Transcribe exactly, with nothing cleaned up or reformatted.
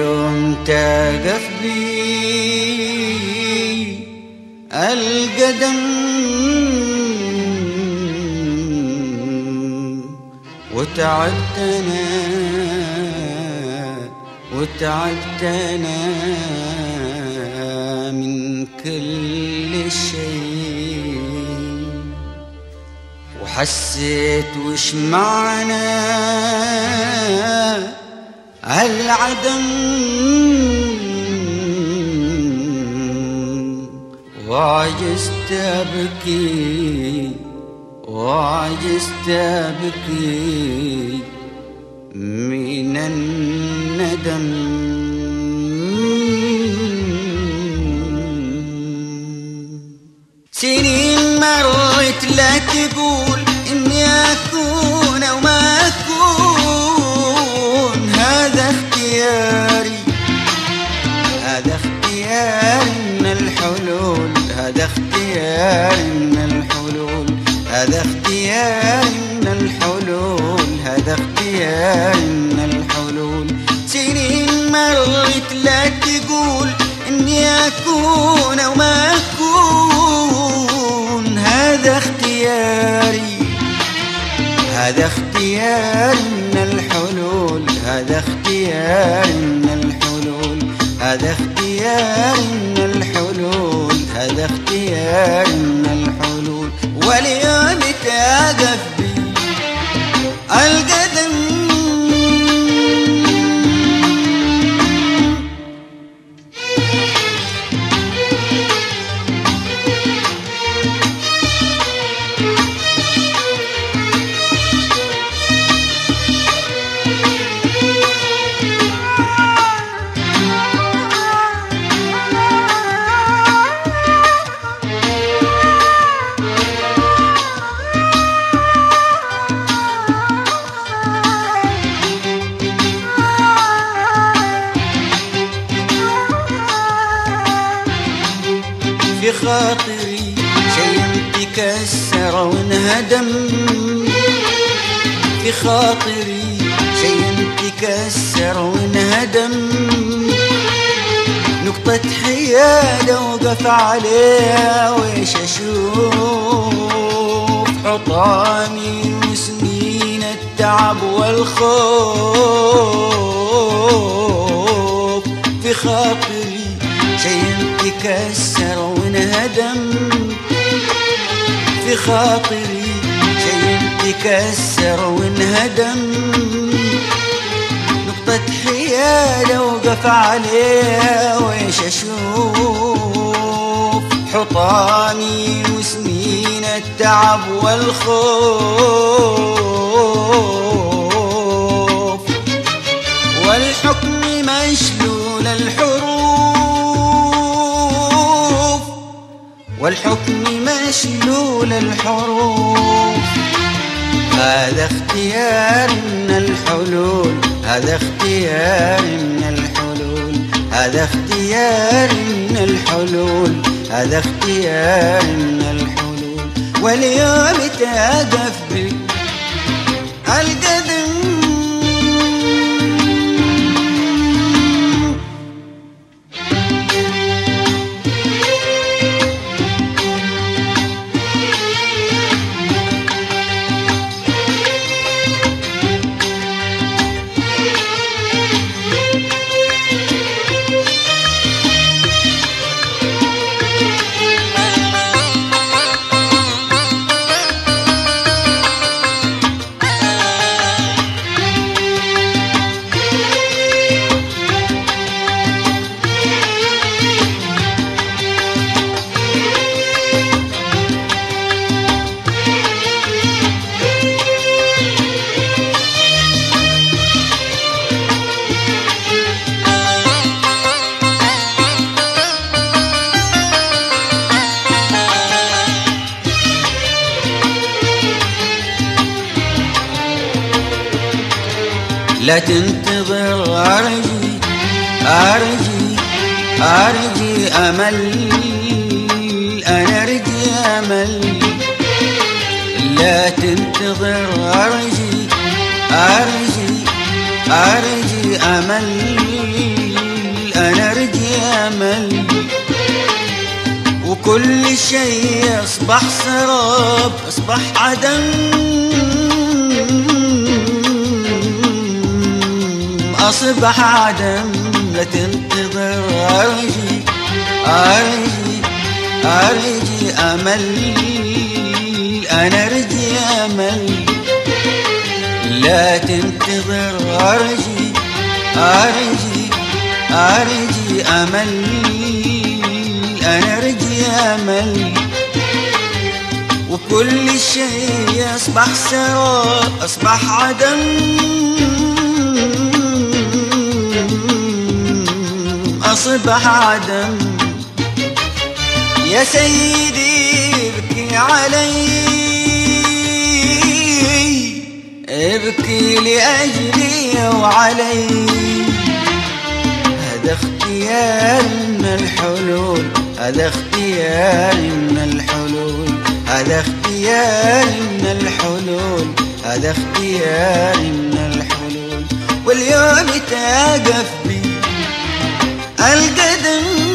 واليوم تقف بي القدم وتعبت أنا وتعبت أنا من كل شيء، وحسيت وش معنى العدم، وعجزت أبكي وعجزت أبكي من الندم. سنين مرت لا تقول إني أكون أو ما أكون، هذا اختياري هذا اختياري من الحلول، هذا اختياري من الحلول، هذا اختياري من الحلول، هذا اختياري من الحلول. سنين مرت لا تقول إني أكون أو ما أكون، هذا اختياري هذا اختياري من الحلول، هذا اختياري من الحلول، هذا اختياري من الحلول، هذا اختياري من الحلول. واليوم تقف بي القدم في خاطري شيء انتكسر وانهدم، في خاطري شيء انتكسر وانهدم، نقطة حيادة وقف عليها ويش أشوف، حطامي وسنين التعب والخوف. في خاطري شيء انتكسر وانهدم، في خاطري شيء انتكسر وانهدم، نقطة حيادة وقف عليها ويش أشوف، حطامي وسنين التعب والخوف. والحكم مشلول الحروف، والحكم مشلول الحروف، هذا اختيار من الحلول، هذا اختيار من الحلول، هذا اختيار من الحلول، هذا اختيار من الحلول. واليوم تقف بي القدم لا تنتظر، أرجي أرجي أرجي أمل، أنا أرجي أمل. لا تنتظر، أرجي أرجي أرجي أمل، أنا رجي أمل، وكل شيء أصبح سراب، أصبح عدم، أصبح عدم. لا تنتظر، أرجي أرجي أرجي أمل، أنا رجي أمل. لا تنتظر، أرجي أرجي أرجي أمل، أنا رجي أمل. وكل شيء أصبح سراب، أصبح عدم، أصبح عدم. يا سيدي ابكي علي، ابكي لأجلي وعلي. هذا اختيار من الحلول، هذا اختيار من الحلول، هذا اختيار من الحلول، هذا اختيار من الحلول. واليوم تقف بي القدم